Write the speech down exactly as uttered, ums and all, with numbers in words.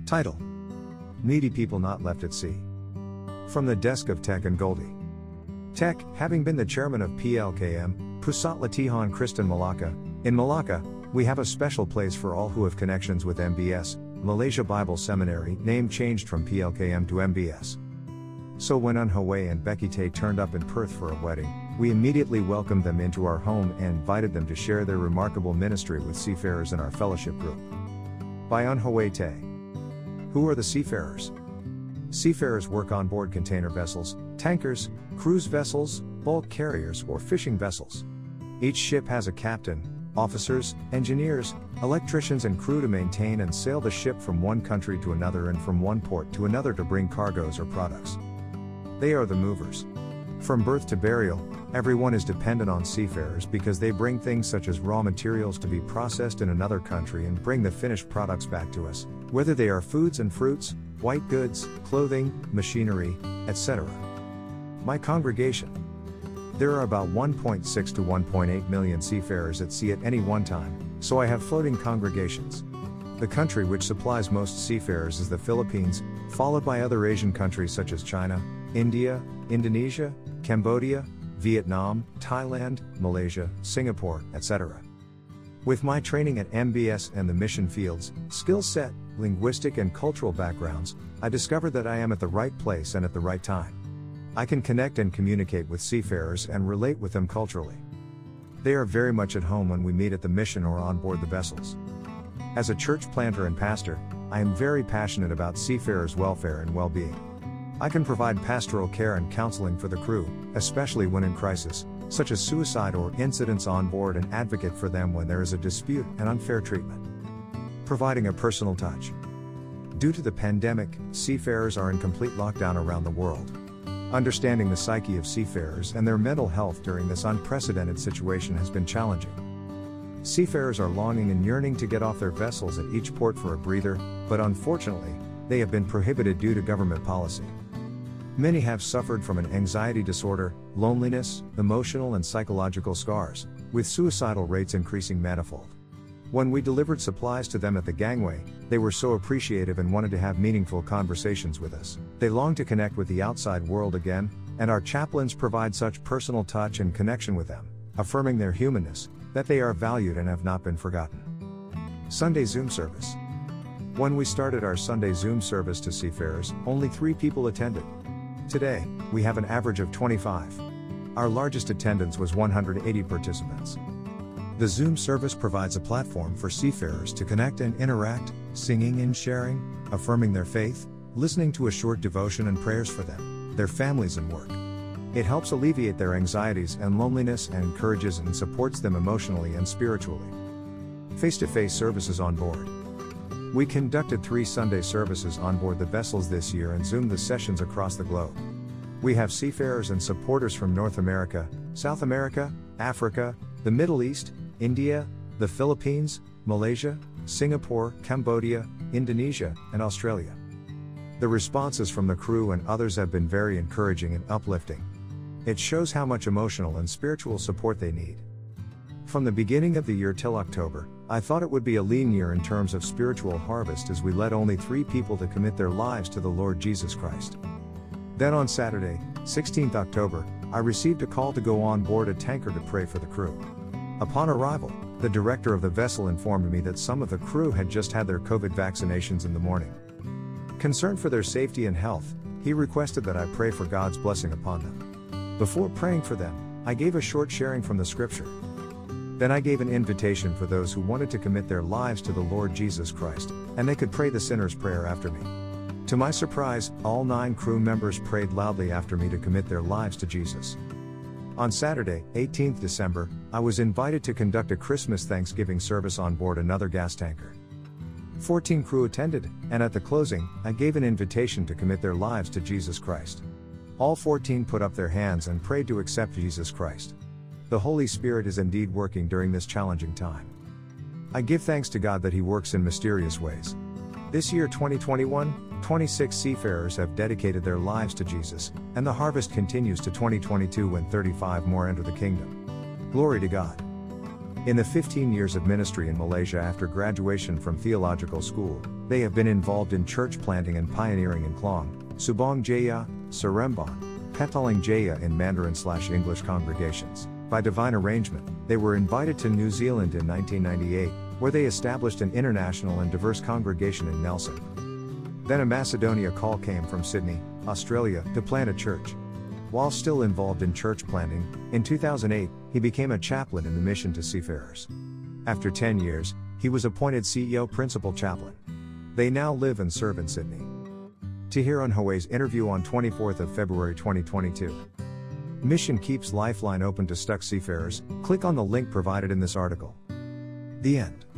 Title: Needy People Not Left at Sea. From the desk of Tech and Goldie. Tech, having been the chairman of P L K M, Pusat Latihan Kristen Malacca, in Malacca, we have a special place for all who have connections with M B S, Malaysia Bible Seminary, name changed from P L K M to M B S. So when Unhaway and Becky Tay turned up in Perth for a wedding, we immediately welcomed them into our home and invited them to share their remarkable ministry with seafarers in our fellowship group. By Unhaway Tay. Who are the seafarers? Seafarers work on board container vessels, tankers, cruise vessels, bulk carriers, or fishing vessels. Each ship has a captain, officers, engineers, electricians, and crew to maintain and sail the ship from one country to another and from one port to another to bring cargoes or products. They are the movers. From birth to burial, everyone is dependent on seafarers because they bring things such as raw materials to be processed in another country and bring the finished products back to us, whether they are foods and fruits, white goods, clothing, machinery, et cetera. My congregation. There are about one point six to one point eight million seafarers at sea at any one time, so I have floating congregations. The country which supplies most seafarers is the Philippines, followed by other Asian countries such as China, India, Indonesia, Cambodia, Vietnam, Thailand, Malaysia, Singapore, et cetera. With my training at M B S and the mission fields, skill set, linguistic and cultural backgrounds, I discovered that I am at the right place and at the right time. I can connect and communicate with seafarers and relate with them culturally. They are very much at home when we meet at the mission or on board the vessels. As a church planter and pastor, I am very passionate about seafarers' welfare and well-being. I can provide pastoral care and counseling for the crew, especially when in crisis, such as suicide or incidents on board, and advocate for them when there is a dispute and unfair treatment. Providing a personal touch. Due to the pandemic, seafarers are in complete lockdown around the world. Understanding the psyche of seafarers and their mental health during this unprecedented situation has been challenging. Seafarers are longing and yearning to get off their vessels at each port for a breather, but unfortunately, they have been prohibited due to government policy. Many have suffered from an anxiety disorder, loneliness, emotional and psychological scars, with suicidal rates increasing manifold. When we delivered supplies to them at the gangway, they were so appreciative and wanted to have meaningful conversations with us. They longed to connect with the outside world again, and our chaplains provide such personal touch and connection with them, affirming their humanness, that they are valued and have not been forgotten. Sunday Zoom service. When we started our Sunday Zoom service to seafarers, only three people attended. Today, we have an average of twenty-five. Our largest attendance was one hundred eighty participants. The Zoom service provides a platform for seafarers to connect and interact, singing and sharing, affirming their faith, listening to a short devotion and prayers for them, their families and work. It helps alleviate their anxieties and loneliness and encourages and supports them emotionally and spiritually. Face-to-face services on board. We conducted three Sunday services on board the vessels this year and Zoomed the sessions across the globe. We have seafarers and supporters from North America, South America, Africa, the Middle East, India, the Philippines, Malaysia, Singapore, Cambodia, Indonesia, and Australia. The responses from the crew and others have been very encouraging and uplifting. It shows how much emotional and spiritual support they need. From the beginning of the year till October, I thought it would be a lean year in terms of spiritual harvest as we led only three people to commit their lives to the Lord Jesus Christ. Then on Saturday, sixteenth October, I received a call to go on board a tanker to pray for the crew. Upon arrival, the director of the vessel informed me that some of the crew had just had their COVID vaccinations in the morning. Concerned for their safety and health, he requested that I pray for God's blessing upon them. Before praying for them, I gave a short sharing from the scripture. Then I gave an invitation for those who wanted to commit their lives to the Lord Jesus Christ, and they could pray the sinner's prayer after me. To my surprise, all nine crew members prayed loudly after me to commit their lives to Jesus. On Saturday, eighteenth December, I was invited to conduct a Christmas Thanksgiving service on board another gas tanker. fourteen crew attended, and at the closing, I gave an invitation to commit their lives to Jesus Christ. All fourteen put up their hands and prayed to accept Jesus Christ. The Holy Spirit is indeed working during this challenging time. I give thanks to God that He works in mysterious ways. This year twenty twenty-one, twenty-six seafarers have dedicated their lives to Jesus, and the harvest continues to twenty twenty-two when thirty-five more enter the kingdom. Glory to God. In the fifteen years of ministry in Malaysia after graduation from theological school, They have been involved in church planting and pioneering in Khlong, Subong Jaya, Sarembon, Petaling Jaya in Mandarin-slash-English congregations. By divine arrangement, they were invited to New Zealand in nineteen ninety-eight, where they established an international and diverse congregation in Nelson. Then a Macedonia call came from Sydney, Australia, to plant a church. While still involved in church planting, in two thousand eight, he became a chaplain in the mission to seafarers. After ten years, he was appointed C E O Principal Chaplain. They now live and serve in Sydney. Tahir Unhaway's interview on twenty-fourth of February twenty twenty-two. Mission keeps Lifeline open to stuck seafarers. Click on the link provided in this article. The end.